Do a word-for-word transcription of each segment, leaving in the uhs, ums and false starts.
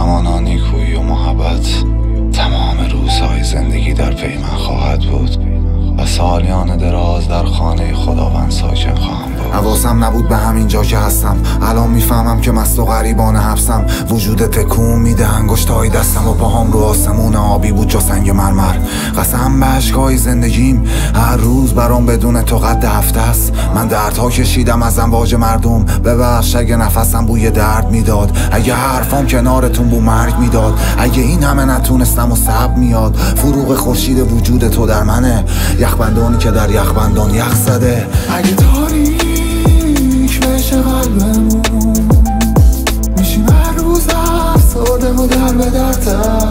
همانا نیکویی و محبت تمام روزهای زندگی در پی من خواهد بود و سالیان دراز در خانه خداوند ساکن خواهم بود. حواسم نبود به همین جا که هستم، الان میفهمم که مست و غریبانه حبسم. وجود تکون میده انگشتای دستم و پاهام رو آسمون آبی بود جا سنگ مرمر. قسم به اشکای زندگیم هر روز برام بدون تو قد هفته است. من دردها کشیدم از امواج مردم، ببخش اگه نفسم بوی درد میداد، اگه حرفام کنارتون بو مرگ میداد، اگه این همه نتونستم و صبر میاد. فروغ خورشید وجود تو در منه، یخبندانی که در یخبندان یخ زده. اگه تاریک بشه قلبمون میشیم هر روز افسرده و در به درتر،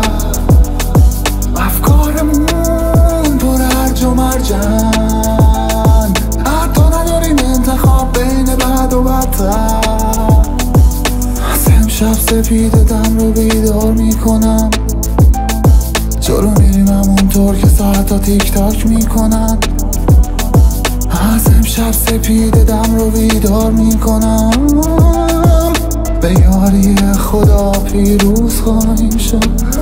افکارمون پر هرج و مرجن، حتی نداریم انتخاب بین بد و بدتر. از امشب سپید دم رو بیدار میکنم، جلو میریم همونطور که ساعتا تیک تاک میکنن. از امشب سپید دم رو بیدار میکنم، به یاری خدا پیروز خواهیم شد.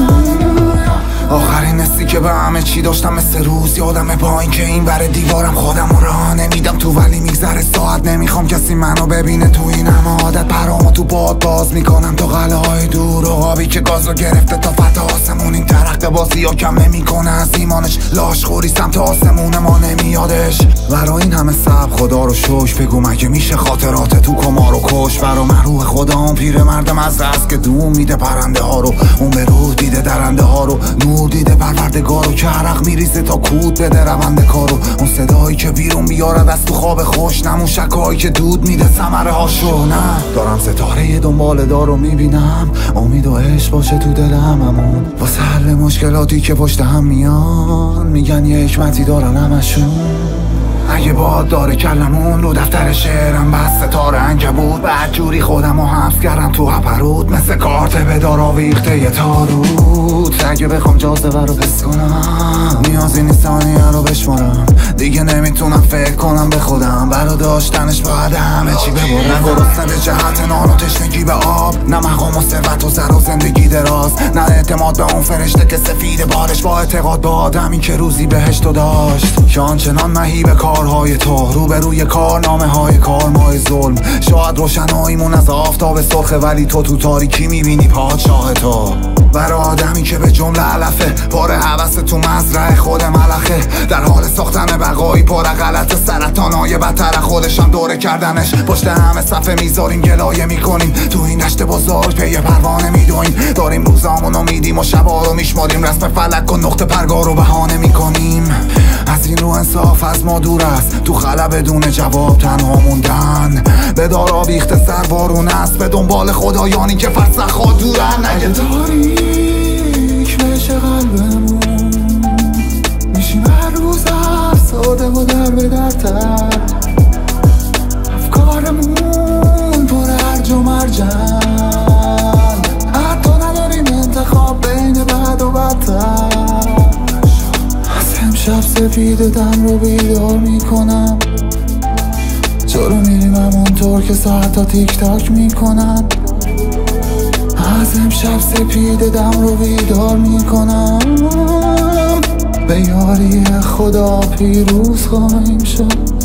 آخرین حسی که به همه چی داشتم مثل روز یادمه، با این که این بر دیوارم خودم رو راه نمیدم تو، ولی میگذره ساعت نمیخوام کسی منو ببینه تو این همه عادت. پرامو تو باد باز میکنم تا قلعه های دور و آبی که گازو گرفته تا فتا آسمون. این ترقه بازی ها کم نمیکنه از ایمانش، لاش خوری سمت آسمون ما نمیادش. برای این همه صبر خدا رو شکر، بگو مگه میشه خاطرات تو کمار و کش. برا من روح خدام پیر مردم از دست که دوم میده پرنده ها رو، اون به روح دیده درنده ها رو، نور دیده پروردگار رو که عرق میریزه تا کود بده رونده کارو. اون صدایی که بیرون بیارد از تو خواب خوش، نمون شکایی که دود میده ثمره هاشو. نه دارم ستاره دنبال دارو میبینم، امید و عشق باشه تو دل هممون، واسه حل مشکلاتی که پشت هم میان، میگن یه حکمتی دارن همشون. اگه باد داره کلمون رو دفتر شعرم بس ستاره عنکبوت، بعد جوری خودم رو حفظ کردم تو هپرود مثل کارت به دار آویخته یه تاروت. اگه بخوام جاذبه رو حس کنم نیازی نیست ثانیه رو بشمارم، دیگه نمیتونم فکر کنم به خودم، برا داشتنش باید همه چی ببرم. نه گرسنه به جهت نان و تشنگی به آب، نه مقام و ثروت و زر و زندگی دراز، نه اعتماد به اون فرشته که سفید بارش، با اعتقاد به آدمی که روزی بهشتو داشت. که آنچنان مهیب کارهای تو روبروی کارنامه های کار مای ظلم. شاید روشناییمون از آفتاب سرخه، ولی تو تو تاریکی میبینی پادشاه تو. برای آدمی که به جمله علفه، پاره حوث تو مزرعه خود ملخه، در حال ساختن بقایی پر غلط، سرطانای بدتر خودشم دوره کردنش. پشت همه صفحه میذاریم گلایه میکنیم، تو این دشت بزرگ پی پروانه میدویم، داریم روزامونو میدیم و شبا رو میشماریم، رسم فلک و نقطه پرگار رو بهانه میکنیم. از این رو انصاف از ما دور است، تو خلا بدون جواب تنها موندن، به دار آویخته سربارون است، به دنبال خدایانی که فرسخا دورن. اگه تاریک بشه قلبمون میشیم هر روز افسرده و در به درتر، افکارمون پر هرج و مرجن، حتی نداریم انتخاب بین بد و بدتر. امشب سپید دم رو بیدار میکنم، جلو میریم همونطور که ساعتا تیک تاک میکنن. از امشب سپید دم رو بیدار میکنم، به یاری خدا پیروز خواهیم شد.